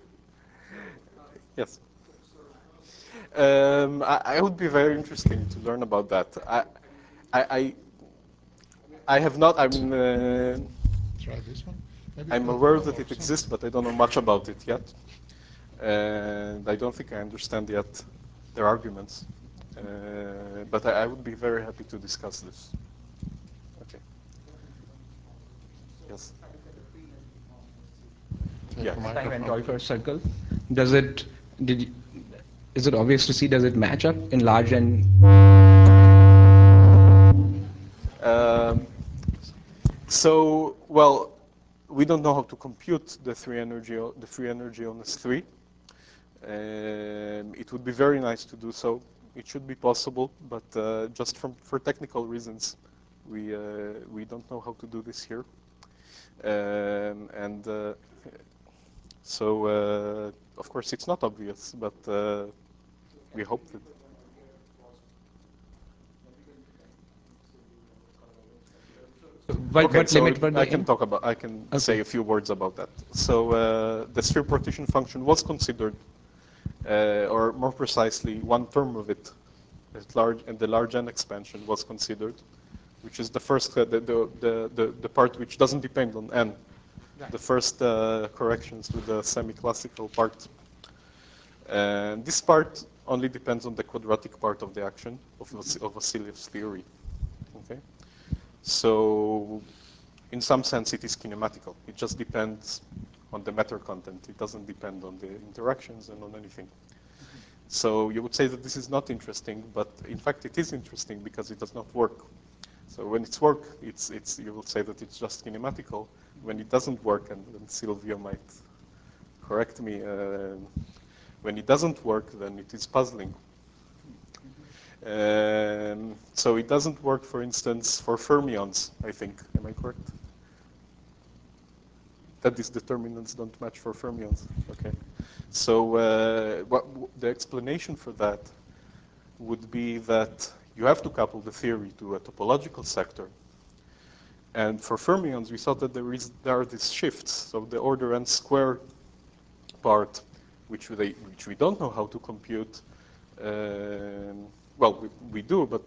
Speaker 1: yes. Um, I, I would be very interesting to learn about that. I, I, I, I have not. I'm. Uh,
Speaker 5: Try this one. Maybe
Speaker 1: I'm
Speaker 5: uh,
Speaker 1: aware
Speaker 5: no,
Speaker 1: that
Speaker 5: or
Speaker 1: it
Speaker 5: some-
Speaker 1: exists, but I don't know much about it yet, and I don't think I understand yet their arguments. Uh, but I, I would be very happy to discuss this. Okay. Yes.
Speaker 5: Take
Speaker 1: Yeah.
Speaker 5: the
Speaker 6: Time and
Speaker 5: microphone.
Speaker 6: Reuter circle. Does it? Did? You, is it obvious to see? Does it match up in large and?
Speaker 1: Um, so, well, we don't know how to compute the three energy, the free energy on S three. Um, it would be very nice to do so. It should be possible, but uh, just from, for technical reasons, we uh, we don't know how to do this here. Um, and uh, so, uh, of course, it's not obvious, but uh, we hope that.
Speaker 6: What,
Speaker 1: Okay,
Speaker 6: what
Speaker 1: so
Speaker 6: limit were
Speaker 1: I
Speaker 6: they
Speaker 1: can
Speaker 6: in?
Speaker 1: talk about, I can
Speaker 6: Okay.
Speaker 1: say a few words about that. So uh, the sphere partition function was considered, uh, or more precisely, one term of it, at large, and the large n expansion was considered, which is the first, uh, the, the, the, the, the part which doesn't depend on n, the first uh, corrections to the semi-classical part. And this part only depends on the quadratic part of the action of, of Vasilyev's theory. Okay, so in some sense, it is kinematical. It just depends on the matter content. It doesn't depend on the interactions and on anything. So you would say that this is not interesting, but in fact, it is interesting because it does not work. So when it's work, it's, it's, you will say that it's just kinematical. When it doesn't work, and, and Silvio might correct me, uh, when it doesn't work, then it is puzzling. Um, so it doesn't work, for instance, for fermions, I think. Am I correct? That these determinants don't match for fermions. Okay. So uh, what, the explanation for that would be that you have to couple the theory to a topological sector. And for fermions, we thought that there, is, there are these shifts. So the order n squared part, which, they, which we don't know how to compute, um, well, we, we do, but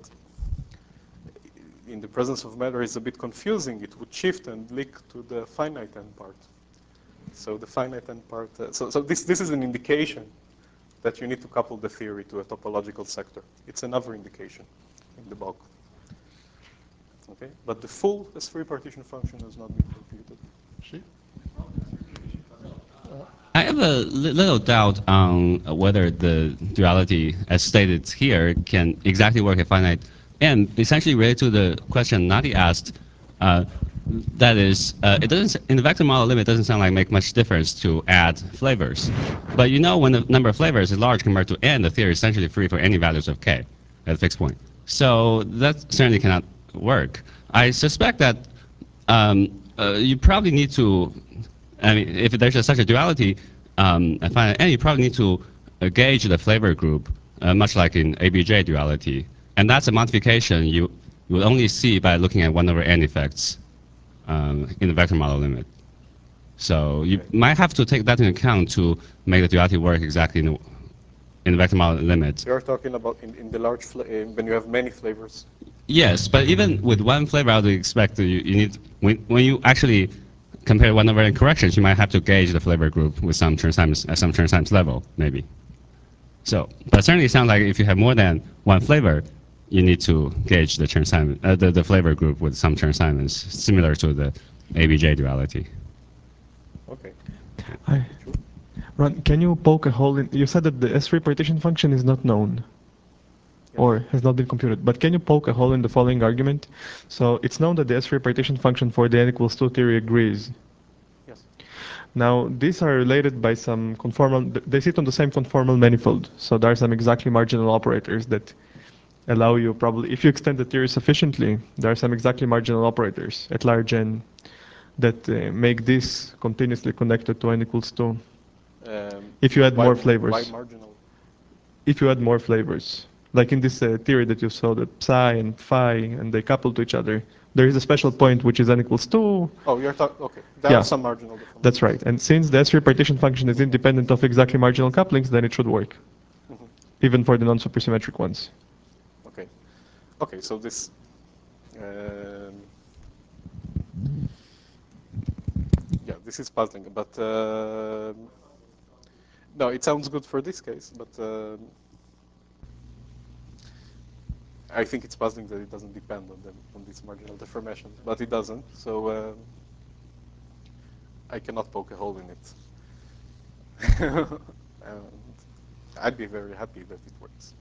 Speaker 1: in the presence of matter is a bit confusing. It would shift and leak to the finite n part. So the finite n part, uh, so, so this, this is an indication that you need to couple the theory to a topological sector. It's another indication in the bulk. Okay, but the full S three partition function has not been computed.
Speaker 5: See?
Speaker 7: I have a li- little doubt on whether the duality, as stated here, can exactly work at finite. And essentially related to the question Nadi asked, uh, that is, uh, it doesn't in the vector model limit. It doesn't sound like make much difference to add flavors, but you know when the number of flavors is large compared to n, the theory is essentially free for any values of k at a fixed point. So that certainly cannot work. I suspect that um, uh, you probably need to I mean, if there's a, such a duality, um, I find, and you probably need to uh, gauge the flavor group, uh, much like in A B J duality, and that's a modification you you will only see by looking at one over n effects um, in the vector model limit. So you might have to take that into account to make the duality work exactly in the, in the vector model limit.
Speaker 1: You're talking about in, in the large, fla- uh, when you have many flavors.
Speaker 7: Yes, but even with one flavor, I would expect you, you need when when you actually compare one over n corrections, you might have to gauge the flavor group with some Chern-Simons at some Chern-Simons level, maybe. So, but certainly it sounds like if you have more than one flavor, you need to gauge the Chern-Simon, uh, the, the flavor group with some Chern-Simons, similar to the A B J duality.
Speaker 1: Okay.
Speaker 3: Hi. Ron, can you poke a hole in? You said that the S three partition function is not known. or has not been computed. But can you poke a hole in the following argument? So it's known that the S repartition function for the n equals two theory agrees.
Speaker 1: Yes.
Speaker 3: Now, these are related by some conformal, they sit on the same conformal manifold. So there are some exactly marginal operators that allow you probably, if you extend the theory sufficiently, there are some exactly marginal operators at large n that uh, make this continuously connected to n equals two.
Speaker 1: Um,
Speaker 3: If you add
Speaker 1: why,
Speaker 3: more
Speaker 1: why
Speaker 3: flavors.
Speaker 1: marginal?
Speaker 3: If you add more flavors. Like in this uh, theory that you saw, that psi and phi, and they couple to each other, there is a special point which is n equals two.
Speaker 1: Oh, you're talking, okay. There
Speaker 3: Yeah.
Speaker 1: are some marginal deformations.
Speaker 3: That's right. And since the S repartition function is independent of exactly marginal couplings, then it should work.
Speaker 1: Mhm.
Speaker 3: Even for the non-supersymmetric ones.
Speaker 1: Okay. Okay, so this, um, yeah, this is puzzling, but um no, it sounds good for this case, but um I think it's puzzling that it doesn't depend on them, on these marginal deformations, but it doesn't, so um, I cannot poke a hole in it. And I'd be very happy that it works.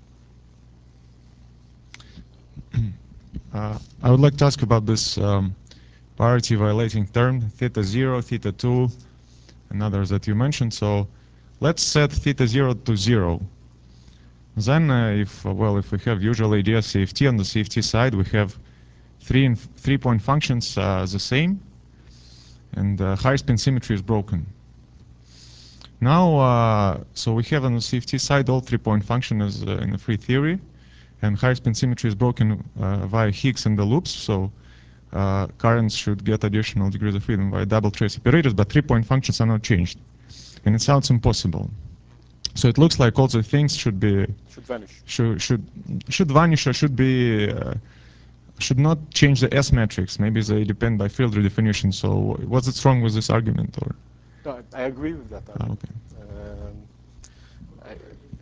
Speaker 8: Uh, I would like to ask about this um, parity violating term, theta zero, theta two, and others that you mentioned. So let's set theta zero to zero. Then uh, if, uh, well, if we have usual A D S C F T on the C F T side, we have three and three point functions uh, the same, and uh, high spin symmetry is broken. Now, uh, so we have on the C F T side all three point function is uh, in a free theory, and high spin symmetry is broken uh, via Higgs and the loops, so uh, currents should get additional degrees of freedom via double trace operators, but three point functions are not changed. And it sounds impossible. So it looks like all the things should be
Speaker 1: Should vanish.
Speaker 8: should should should vanish or should be uh, should not change the S matrix. Maybe they depend by field redefinition. So what's it wrong with this argument? Or
Speaker 1: No, I, I agree with that
Speaker 8: ah,
Speaker 1: argument.
Speaker 8: okay.
Speaker 1: Um, I,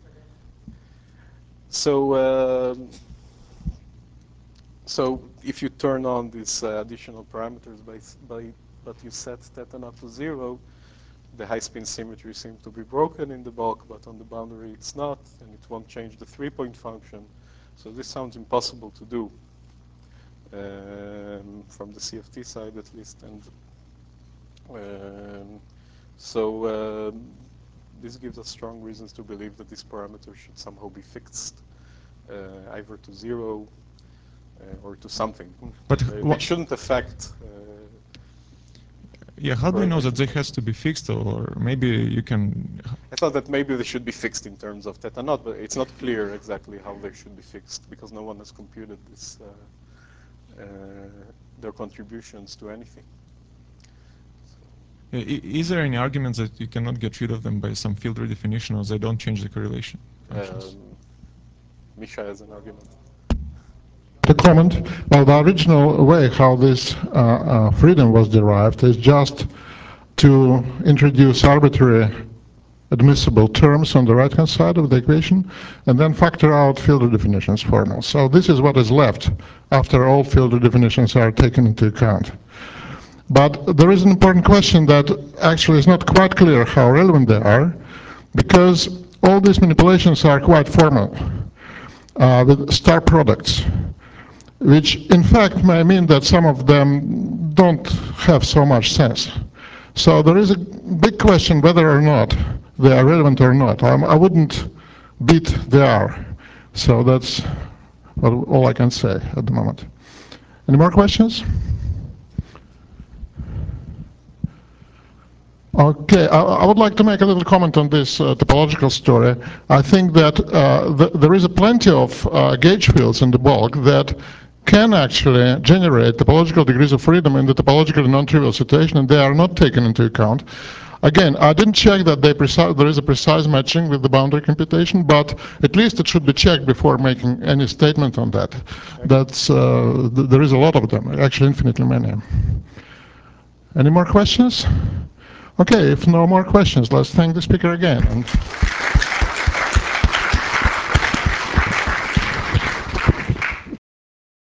Speaker 1: so, um, so if you turn on these uh, additional parameters by, by, but you set theta not to zero, the high spin symmetry seems to be broken in the bulk, but on the boundary it's not, and it won't change the three-point function. So this sounds impossible to do, um, from the C F T side at least. And um, so um, this gives us strong reasons to believe that this parameter should somehow be fixed, uh, either to zero uh, or to something.
Speaker 8: But
Speaker 1: Uh,
Speaker 8: wha-
Speaker 1: it shouldn't affect. Uh,
Speaker 8: yeah, how do you know that they
Speaker 1: correlation
Speaker 8: has to be fixed? Or maybe you can.
Speaker 1: I thought that maybe they should be fixed in terms of theta naught, but it's not clear exactly how they should be fixed because no one has computed this, uh, uh, their contributions to anything.
Speaker 8: I- i- Is there any argument that you cannot get rid of them by some field redefinition, or they don't change the correlation functions?
Speaker 1: Um, Misha has an argument.
Speaker 5: To comment, well, the original way how this uh, uh, freedom was derived is just to introduce arbitrary admissible terms on the right-hand side of the equation, and then factor out field redefinitions formula. So this is what is left after all field redefinitions are taken into account. But there is an important question that actually is not quite clear how relevant they are, because all these manipulations are quite formal, uh, with star products, which in fact may mean that some of them don't have so much sense. So there is a big question whether or not they are relevant or not. I'm, I wouldn't beat they are. So that's well, all I can say at the moment. Any more questions? Okay, I, I would like to make a little comment on this uh, topological story. I think that uh, th there is a plenty of uh, gauge fields in the bulk that can actually generate topological degrees of freedom in the topologically non-trivial situation, and they are not taken into account. Again, I didn't check that they there is a precise matching with the boundary computation, but at least it should be checked before making any statement on that. That's, uh, th there is a lot of them, actually infinitely many. Any more questions? Okay, if no more questions, let's thank the speaker again. And